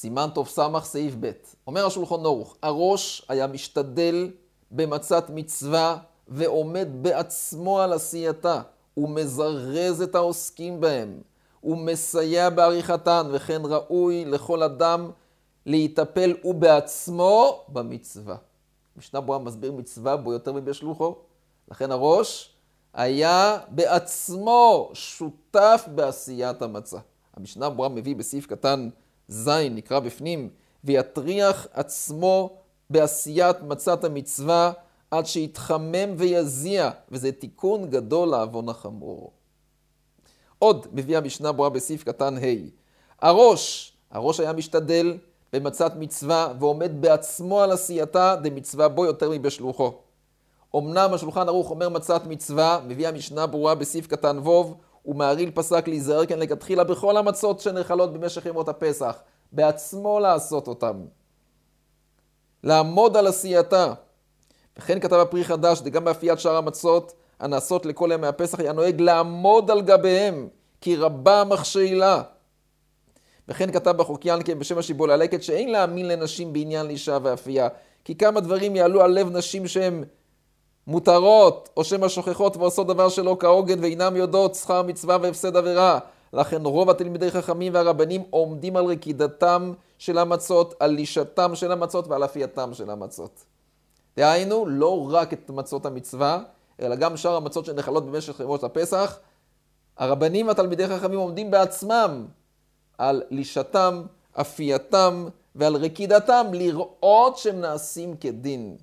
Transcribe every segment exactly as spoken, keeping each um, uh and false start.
סימן תוף סמך סעיף ב'. אומר השולחן ערוך, הראש היה משתדל במצאת מצווה ועומד בעצמו על עשייתה, ומזרז את העוסקים בהם, ומסייע בעריכתן, וכן ראוי לכל אדם להיטפל הוא בעצמו במצווה. משנה ברורה מסביר מצווה בו יותר מבשלוחו. לכן הראש היה בעצמו שותף בעשיית המצה. המשנה ברורה מביא בסעיף קטן ז', נקרא בפנים, ויטריח עצמו בעשיית מצת המצווה עד שיתחמם ויזיע, וזה תיקון גדול לעוון החמור. עוד מביא המשנה ברורה בסעיף קטן ה', הראש, הראש היה משתדל במצת מצווה ועומד בעצמו על עשייתה דמצווה בו יותר מבשלוחו. אמנם השולחן ערוך אומר מצת מצווה, מביא המשנה ברורה בסעיף קטן ו', ומהרי"ל פסק להיזהר כן לכתחילה בכל המצות שנאכלות במשך ימות הפסח, בעצמו לעשות אותם, לעמוד על עשייתה. וכן כתב הפרי חדש, וגם באפיית שאר המצות הנעשות לכל ימי הפסח היה נוהג לעמוד על גביהם, כי רבה המכשילה. וכן כתב בחוק ינקה בשם השיבול הלקט, שאין להאמין לנשים בעניין לאישה ואפייה, כי כמה דברים יעלו על לב נשים שהן מותרות, או שהן השוכחות ועושות דבר שלא כהוגן, ואינם יודעות שכר מצווה והפסד עבירה. לכן רוב התלמידי חכמים והרבנים עומדים על רקידתם של המצות, על לישתם של המצות ועל אפייתם של המצות. דהיינו, לא רק את מצות המצווה, אלא גם שאר המצות שנחלות במשך ימות הפסח. הרבנים והתלמידי חכמים עומדים בעצמם על לישתם, אפייתם ועל רקידתם, לראות שהם נעשים כדין.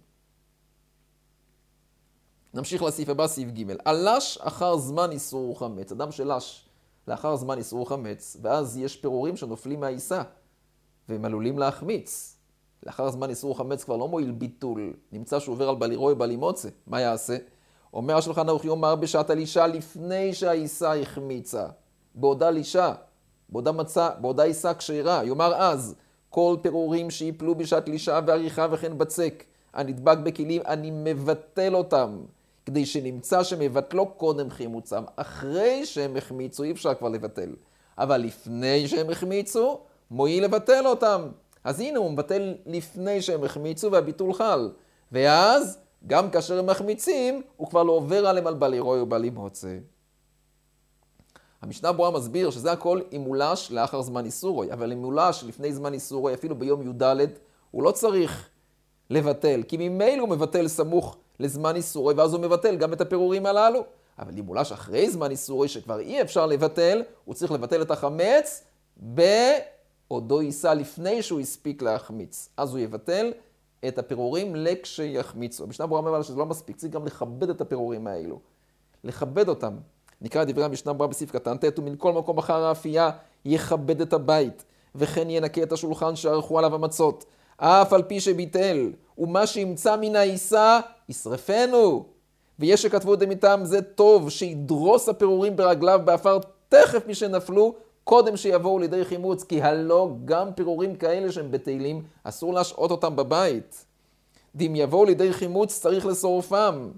נמשיך לסעיף הבא, סעיף ג'. הלש אחר זמן איסור חמץ. אדם שלש לאחר זמן איסור חמץ, ואז יש פירורים שנופלים מהעיסה, והם עלולים להחמיץ. לאחר זמן איסור חמץ כבר לא מועיל ביטול, נמצא שהוא עובר על בלירוי בלימוצה. מה יעשה? אומר השולחן ערוך יאמר בשעת הלישה לפני שהעיסה החמיצה. בעודה לישה, בעודה מצה, בעודה עיסה כשרה. יאמר אז, כל פירורים שיפלו בשעת לישה ועריכה וכן בצק, הנדבק בכלים, אני מבטל אותם, כדי שנמצא שמבטלו קודם חימוצם. אחרי שהם החמיצו, אי אפשר כבר לבטל. אבל לפני שהם החמיצו, מועיל לבטל אותם. אז הנה הוא מבטל לפני שהם החמיצו והביטול חל. ואז, גם כאשר הם מחמיצים, הוא כבר לא עובר עליהם על בלירוי ובלימוצה. המשנה ברורה מסביר שזה הכל אימולש לאחר זמן איסורוי, אבל אימולש לפני זמן איסורוי, אפילו ביום י"ד, הוא לא צריך לבטל, כי ממילא הוא מבטל סמוך לזמן איסורוי, ואז הוא מבטל גם את הפירורים הללו. אבל אימולש אחרי זמן איסורוי, שכבר אי אפשר לבטל, הוא צריך לבטל את החמץ בעודו יישא לפני שהוא הספיק להחמיץ. אז הוא יבטל את הפירורים לכשיחמיצו. המשנה ברורה אומר שזה לא מספיק, צריך גם לכבד את הפירורים האלו. לכבד אותם. נקרא דברי המשנה ברורה בסעיף קטן ט', ומן כל מקום אחר האפייה יכבד את הבית, וכן ינקה את השולחן שערכו עליו המצות, אף על פי שביטל, ומה שימצא מן העיסה ישרפנו. ויש שכתבו את זה מטעם זה טוב, שידרוס הפירורים ברגליו באפר תכף משנפלו, קודם שיבואו לידי חימוץ, כי הלא גם פירורים כאלה שהם בטלים, אסור להשעות אותם בבית. אם יבואו לידי חימוץ צריך לשורפם.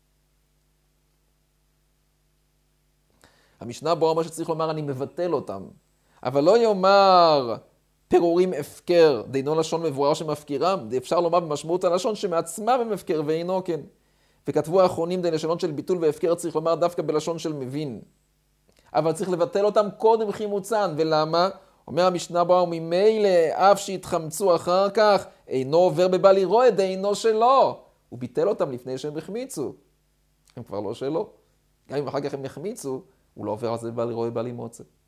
המשנה ברורה מה שצריך לומר, אני מבטל אותם. אבל לא יאמר פירורים הפקר, דינו לשון מבואר שמפקירם, אפשר לומר במשמעות הלשון שמעצמם הם הפקר ואינו כן. וכתבו האחרונים די לשון של ביטול והפקר צריך לומר דווקא בלשון של מבין. אבל צריך לבטל אותם קודם חימוצן, ולמה? אומר המשנה ברורה, וממילא אף שהתחמצו אחר כך, אינו עובר בבלירוי, דינו שלו. הוא ביטל אותם לפני שהם החמיצו. הם כבר לא שלו. גם אם אחר כך הם החמיצו, הוא לא עובר על זה בבלירוי ובלימוצה.